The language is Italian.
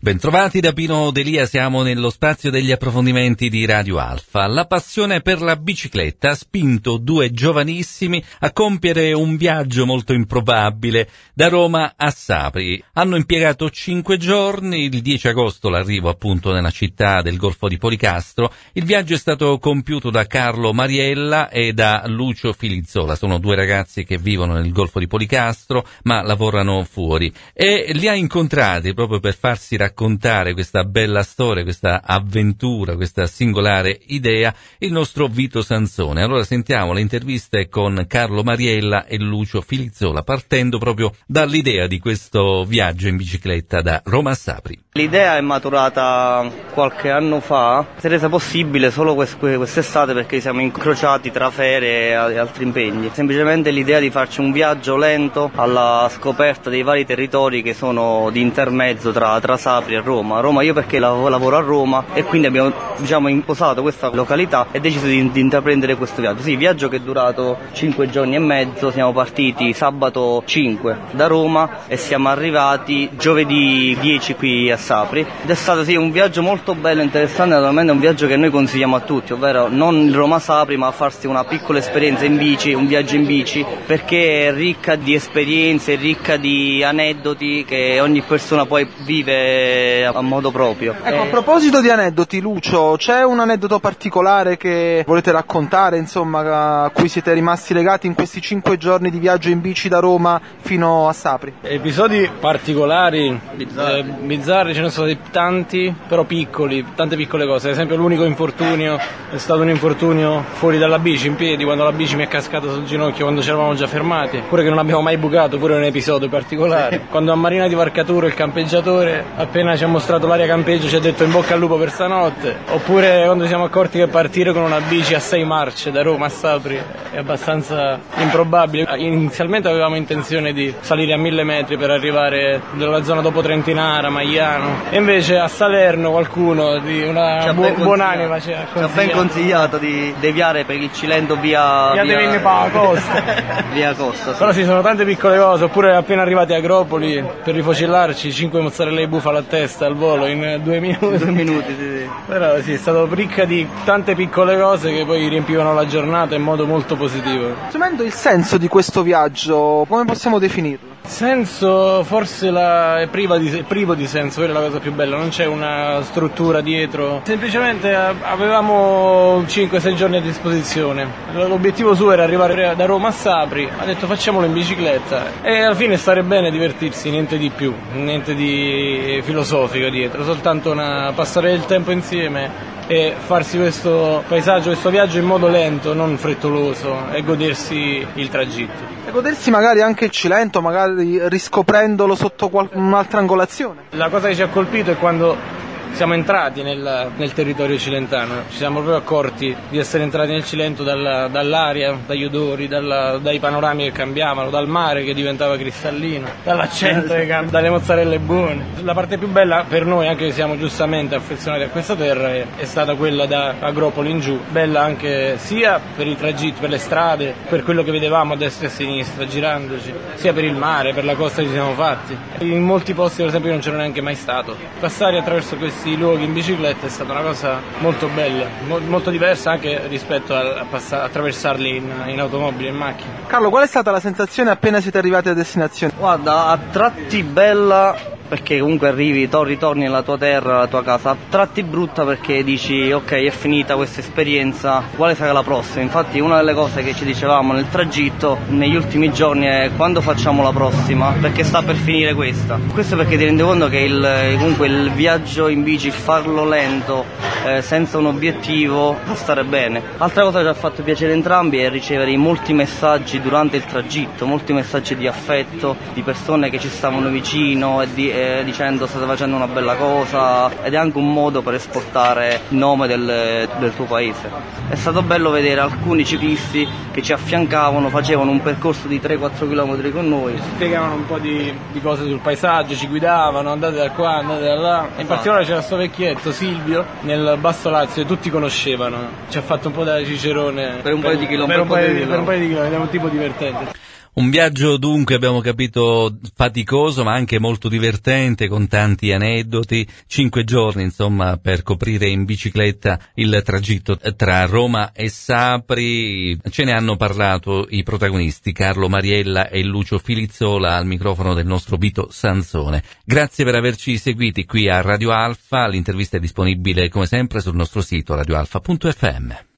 Bentrovati da Pino Delia, siamo nello spazio degli approfondimenti di Radio Alfa. La passione per la bicicletta ha spinto due giovanissimi a compiere un viaggio molto improbabile da Roma a Sapri. Hanno impiegato 5 giorni, il 10 agosto l'arrivo appunto nella città del Golfo di Policastro. Il viaggio è stato compiuto da Carlo Mariella e da Lucio Filizzola. Sono due ragazzi che vivono nel Golfo di Policastro ma lavorano fuori, e li ha incontrati proprio per farsi raccontare questa bella storia, questa avventura, questa singolare idea, il nostro Vito Sansone. Allora sentiamo le interviste con Carlo Mariella e Lucio Filizzola, partendo proprio dall'idea di questo viaggio in bicicletta da Roma a Sapri. L'idea è maturata qualche anno fa, si è resa possibile solo quest'estate perché siamo incrociati tra ferie e altri impegni. Semplicemente l'idea di farci un viaggio lento alla scoperta dei vari territori che sono di intermezzo tra Sapri e Roma. Io perché lavoro a Roma e quindi abbiamo imposato questa località e deciso di intraprendere questo viaggio. Sì, viaggio che è durato 5 giorni e mezzo, siamo partiti sabato 5 da Roma e siamo arrivati giovedì 10 qui a Sapri. Ed è stato un viaggio molto bello e interessante, naturalmente è un viaggio che noi consigliamo a tutti, ovvero non Roma-Sapri ma farsi una piccola esperienza in bici, un viaggio in bici, perché è ricca di esperienze, ricca di aneddoti che ogni persona poi vive a modo proprio. Ecco, a proposito di aneddoti, Lucio, c'è un aneddoto particolare che volete raccontare, insomma, a cui siete rimasti legati in questi 5 giorni di viaggio in bici da Roma fino a Sapri? Episodi particolari, bizzarri, ce ne sono tanti, però piccoli, tante piccole cose. Ad esempio l'unico infortunio è stato un infortunio fuori dalla bici, in piedi, quando la bici mi è cascata sul ginocchio quando ci eravamo già fermati, pure che non abbiamo mai bucato, pure un episodio particolare. Quando a Marina di Varcaturo il campeggiatore appena ci ha mostrato l'area campeggio ci ha detto in bocca al lupo per stanotte, oppure quando ci siamo accorti che partire con una bici a 6 marce da Roma a Sapri è abbastanza improbabile. Inizialmente avevamo intenzione di salire a 1000 metri per arrivare nella zona dopo Trentinara, Magliano, e invece a Salerno qualcuno di una buonanima ci ha ben consigliato di deviare per il Cilento via Costa. Via Costa, sì. Però sì, sono tante piccole cose, oppure appena arrivati a Agropoli per rifocillarci 5 mozzarella di bufala a testa al volo in 2 minuti. 2 minuti, sì. Però sì, è stato ricca di tante piccole cose che poi riempivano la giornata in modo molto positivo. Assumendo il senso di questo viaggio, come possiamo definirlo? Senso, forse è privo di senso, quella è la cosa più bella, non c'è una struttura dietro, semplicemente avevamo 5-6 giorni a disposizione, l'obiettivo suo era arrivare da Roma a Sapri, ha detto facciamolo in bicicletta e alla fine stare bene, divertirsi, niente di più, niente di filosofico dietro, soltanto passare il tempo insieme e farsi questo paesaggio, questo viaggio in modo lento, non frettoloso, e godersi il tragitto. E godersi magari anche il Cilento, magari riscoprendolo sotto un'altra angolazione. La cosa che ci ha colpito è quando siamo entrati nel territorio cilentano, ci siamo proprio accorti di essere entrati nel Cilento dall'aria, dagli odori, dai panorami che cambiavano, dal mare che diventava cristallino, dall'accento che cambia, dalle mozzarelle buone. La parte più bella per noi, anche se siamo giustamente affezionati a questa terra, è stata quella da Agropoli in giù, bella anche sia per i tragitti, per le strade, per quello che vedevamo a destra e a sinistra girandoci, sia per il mare, per la costa che ci siamo fatti. In molti posti per esempio non c'ero neanche mai stato. Passare attraverso questi luoghi in bicicletta è stata una cosa molto bella, molto diversa anche rispetto a attraversarli in automobile, in macchina. Carlo, qual è stata la sensazione appena siete arrivati a destinazione? Guarda, a tratti bella perché comunque ritorni nella tua terra, alla tua casa, a tratti brutta perché dici ok, è finita questa esperienza, quale sarà la prossima? Infatti una delle cose che ci dicevamo nel tragitto negli ultimi giorni è quando facciamo la prossima, perché sta per finire questa. Questo perché ti rendi conto che comunque il viaggio in bici, farlo lento, senza un obiettivo, può stare bene. Altra cosa che ci ha fatto piacere entrambi è ricevere molti messaggi durante il tragitto, molti messaggi di affetto, di persone che ci stavano vicino e dicendo state facendo una bella cosa, ed è anche un modo per esportare il nome del tuo paese. È stato bello vedere alcuni ciclisti che ci affiancavano, facevano un percorso di 3-4 km con noi, ci spiegavano un po' di cose sul paesaggio, ci guidavano, andate da qua, andate da là. In particolare c'era questo vecchietto Silvio nel Basso Lazio, tutti conoscevano, ci ha fatto un po' da cicerone per un paio di chilometri, è un tipo divertente. Un viaggio dunque, abbiamo capito, faticoso ma anche molto divertente, con tanti aneddoti. 5 giorni insomma per coprire in bicicletta il tragitto tra Roma e Sapri. Ce ne hanno parlato i protagonisti Carlo Mariella e Lucio Filizzola al microfono del nostro Vito Sansone. Grazie per averci seguiti qui a Radio Alfa. L'intervista è disponibile come sempre sul nostro sito radioalfa.fm.